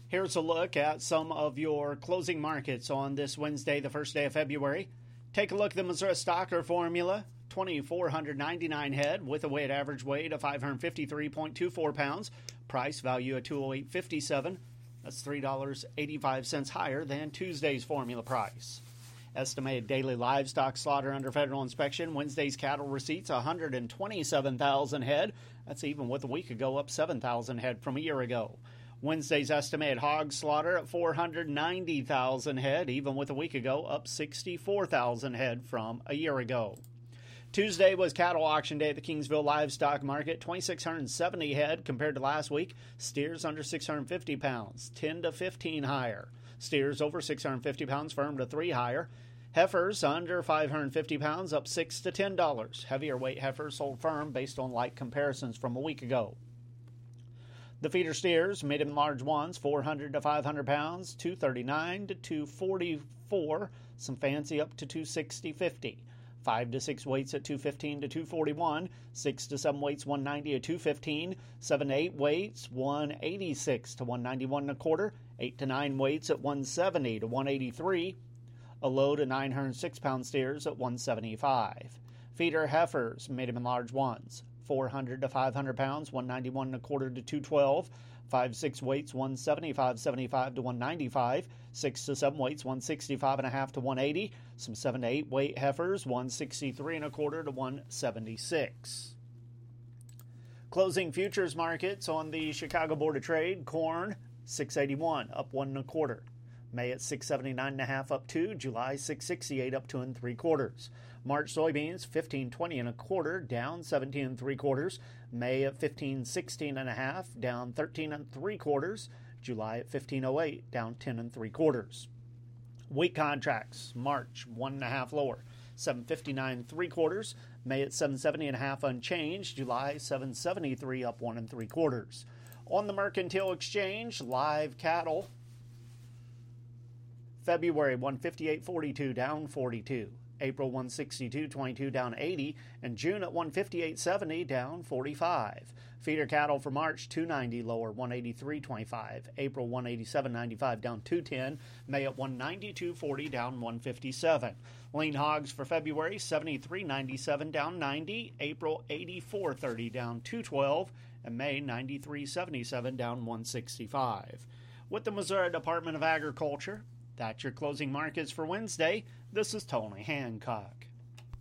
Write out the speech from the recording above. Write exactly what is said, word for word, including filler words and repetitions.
Here's a look at some of your closing markets on this Wednesday, the first day of February. Take a look at the Missouri Stocker Formula, two thousand four hundred ninety-nine head with a weighted average weight of five hundred fifty-three point two four pounds. Price value at two oh eight fifty-seven. That's three dollars and eighty-five cents higher than Tuesday's formula price. Estimated daily livestock slaughter under federal inspection. Wednesday's cattle receipts one hundred twenty-seven thousand head. That's even with a week ago, up seven thousand head from a year ago. Wednesday's estimated hog slaughter at four hundred ninety thousand head, even with a week ago, up sixty-four thousand head from a year ago. Tuesday was cattle auction day at the Kingsville Livestock Market, two thousand six hundred seventy head compared to last week. Steers under six hundred fifty pounds, ten to fifteen higher. Steers over six hundred fifty pounds, firm to three higher. Heifers under five hundred fifty pounds, up six to ten dollars. Heavier weight heifers sold firm based on light comparisons from a week ago. The feeder steers, medium and large ones, four hundred to five hundred pounds, two thirty-nine to two forty-four. Some fancy up to two sixty fifty. Five to six weights at two fifteen to two forty-one. Six to seven weights, one ninety to two fifteen. Seven to eight weights, one eighty-six to one ninety-one and a quarter. Eight to nine weights at one seventy to one eighty-three. A low to nine hundred six pound steers at one seventy-five. Feeder heifers, medium and large ones, four hundred to five hundred pounds, one ninety-one and a quarter to two twelve. Five six weights, one seventy-five seventy-five to one ninety-five. Six to seven weights, one sixty-five and a half to one eighty. Some seven to eight weight heifers, one sixty-three and a quarter to one seventy-six. Closing futures markets on the Chicago Board of Trade. Corn six eighty-one, up one and a quarter. May at six seventy-nine and a half, up two. July six sixty-eight, up two and three quarters. March soybeans fifteen twenty and a quarter, down seventeen and three quarters. May at fifteen sixteen and a half, down thirteen and three quarters. July at fifteen oh eight, down ten and three quarters. Wheat contracts, March one and a half lower, seven fifty-nine and three quarters. May at seven seventy and a half unchanged. July seven seventy-three, up one and three quarters. On the Mercantile Exchange, live cattle. February one fifty-eight forty-two, down forty-two. April one sixty-two twenty-two, down eighty, and June at one fifty-eight seventy, down forty-five. Feeder cattle for March two ninety lower, one eighty-three twenty-five. April one eighty-seven ninety-five, down two ten. May at one ninety-two forty, down one fifty-seven. Lean hogs for February seventy-three ninety-seven, down ninety. April eighty-four thirty, down two twelve, and May ninety-three seventy-seven, down one sixty-five. With the Missouri Department of Agriculture, that's your closing markets for Wednesday. This is Tony Hancock.